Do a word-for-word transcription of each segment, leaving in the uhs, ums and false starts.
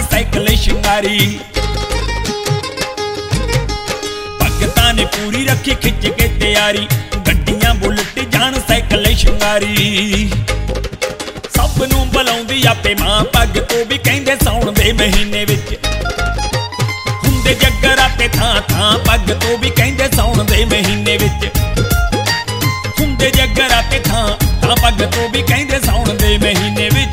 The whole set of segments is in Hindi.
साइकिल शिंगारी। भगतां ने पूरी रखी खिच के तैयारी, गड्डियां बुलट जान साइकिल शिंगारी। सब नूं बुलाउंदी आपे मां पग तो भी कहंदे साउण दे महीने विच हुंदे जगराते थां थां, पग तो भी कहंदे साउण दे महीने विच हुंदे जगराते थां थां, पग तो भी कहंदे साउण दे महीने विच।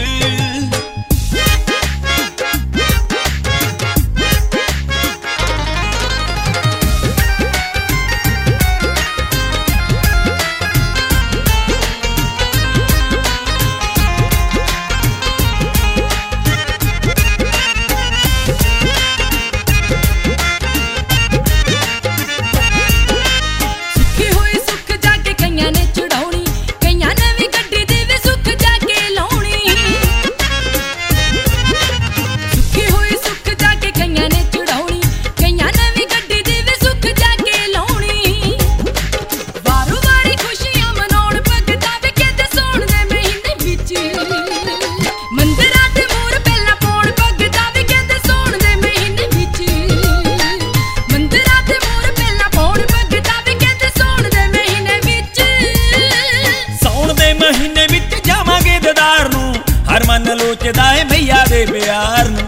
हर मन लोचदा है मैया दे प्यार नूं,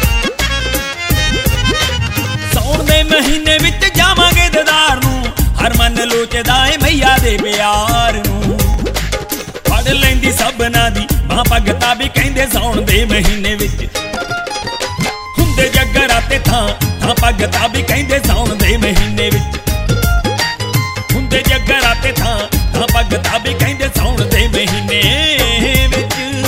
सौण दे महीने विच जावांगे दीदार नूं। हर मन लोचदा है मैया दे प्यार नूं। फड़ लैंदी सबना दी बां भगता भी कहंदे सौण दे महीने विच हुंदे जगराते थां थां, भगता भी कहंदे सौण दे महीने विच हुंदे जगराते थां थां, भगता भी कहंदे सौण दे महीने विच।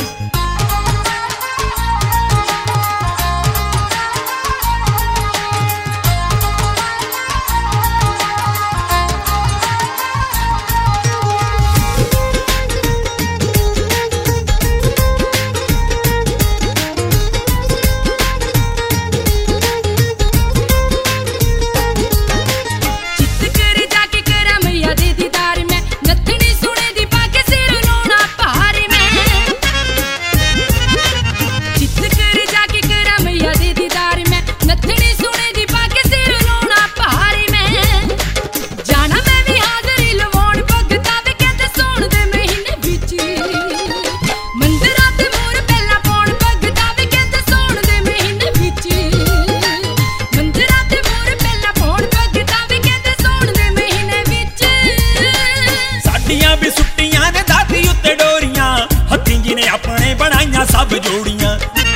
अपने बनाइया सब जोड़ियां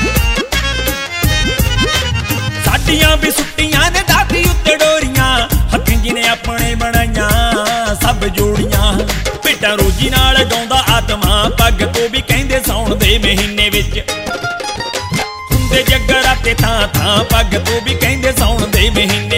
साडियां भी सुट्टियां ने दाती उत्ते डोरियां, हत्थीं जिने अपने बनाइया सब जोड़ियां। भेटां रोजी नाल गाउंदा आत्मा, पग तो भी कहंदे सौण दे महीने विच हुंदे जगराते थां थां, पग तो भी कहंदे सौण दे महीने